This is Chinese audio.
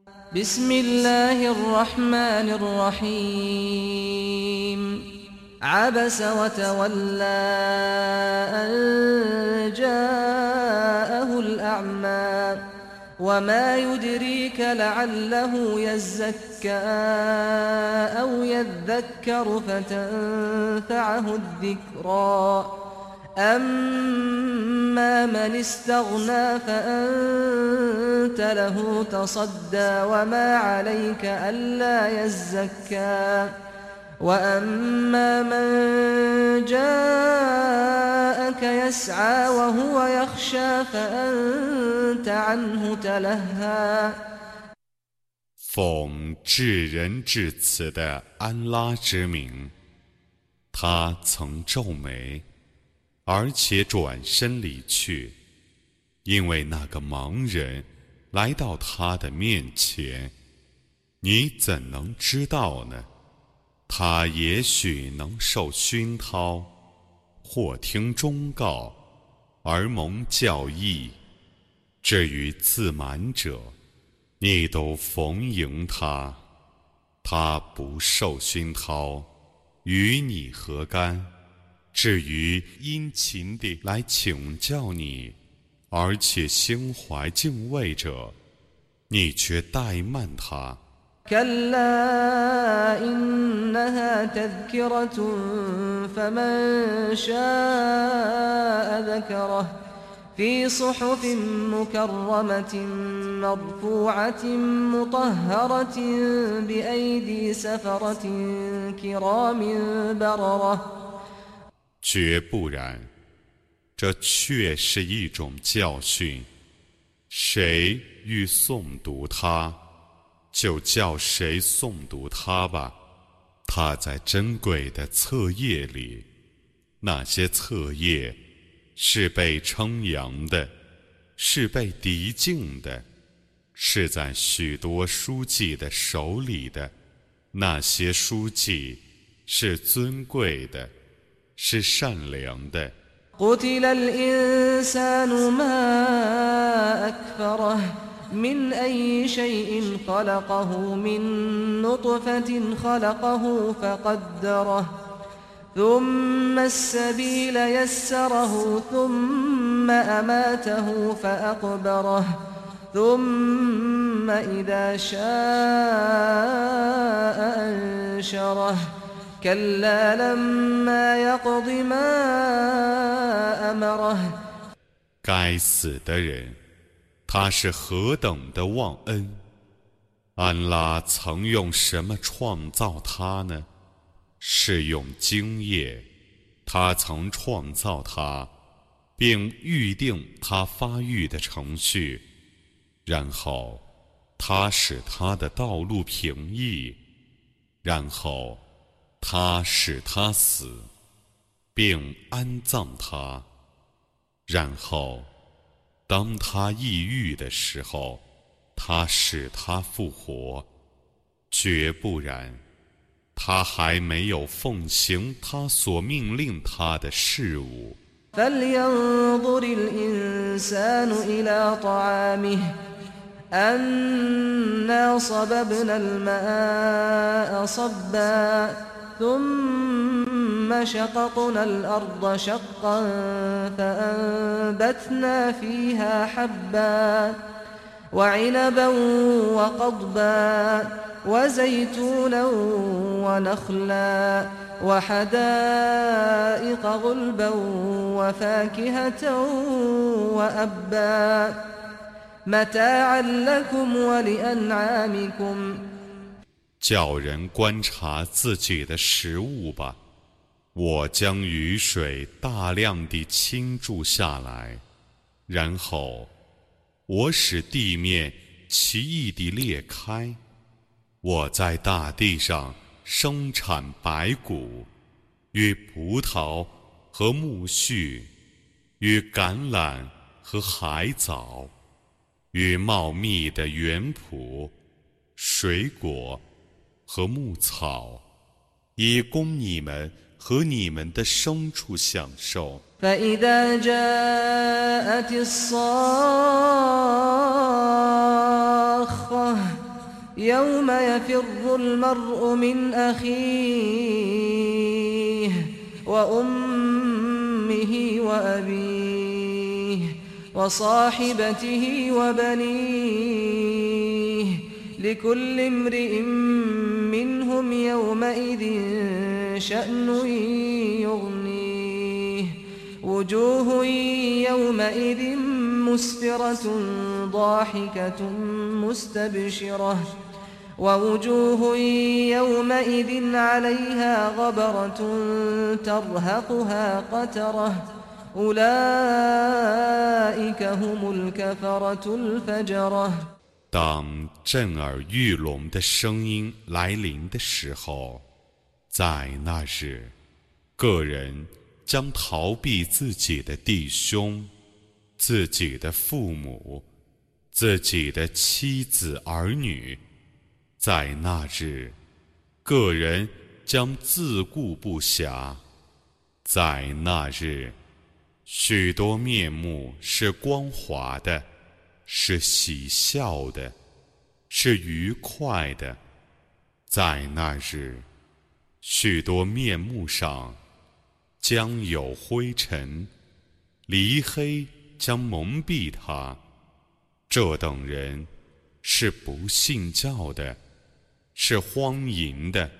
بسم الله الرحمن الرحيم عبس وتولى أن جاءه الأعمى وما يدريك لعله يزكى أو يذكر فتنفعه الذكرى أما من استغنى فأنت له تصدى وما عليك ألا يزكى وأما من جاءك يسعى وهو يخشى فأنت عنه تلهى 奉至仁至慈的安拉之名，他曾皱眉，而且转身离去，因为那个盲人来到他的面前，你怎能知道呢？他也许能受熏陶，或听忠告而蒙教义。至于自满者，你都逢迎他，他不受熏陶，与你何干？至于殷勤地来请教你，而且心怀敬畏者，你却怠慢他。 كلا إنها تذكرة فمن شاء ذكره في صحف مكرمة مرفوعة مطهرة بأيدي سفرة كرام بررة 绝不然，这确是一种教训。谁欲诵读它，就叫谁诵读它吧。它在珍贵的册页里，那些册页是被称扬的，是被涤净的，是在许多书记的手里的。那些书记是尊贵的，是善良的。 قتل الإنسان ما أكفره من أي شيء خلقه من نطفة خلقه فقدره ثم السبيل يسره ثم أماته فأقبره ثم إذا شاء أنشره كلا لما يقض ما أمره 该死的人，他是何等的忘恩！安拉曾用什么创造他呢？是用精液。他曾创造他，并预定他发育的程序，然后他使他的道路平易，然后他使他死，并安葬他，然后当他抑郁的时候，他使他复活。绝不然，他还没有奉行他所命令他的事物。 فلينظر الإنسان إلى طعامه أنا صببنا الماء صبا ثم شققنا الأرض شقا فأنبتنا فيها حبا وعنبا وقضبا وزيتونا ونخلا وحدائق غلبا وفاكهة وأبا متاعا لكم ولأنعامكم 叫人观察自己的食物吧。我将雨水大量地倾注下来，然后我使地面奇异地裂开。我在大地上生产白谷，与葡萄和苜蓿，与橄榄和海藻，与茂密的园圃、水果和牧草，以供你们和你们的牲畜享受。 فإذا جاءت الصاخة يوم يفر المرء من أخيه وأمه وأبيه وصاحبته وبنيه لكل امرئ منهم يومئذ شأن يغنيه وجوه يومئذ مسفرة ضاحكة مستبشرة ووجوه يومئذ عليها غبرة ترهقها قترة أولئك هم الكفرة الفجرة 当震耳欲聋的声音来临的时候，在那日，个人将逃避自己的弟兄、自己的父母、自己的妻子儿女。在那日，个人将自顾不暇。在那日，许多面目是光滑的，是喜笑的，是愉快的。在那日，许多面目上将有灰尘，离黑将蒙蔽他。这等人是不信教的，是荒淫的。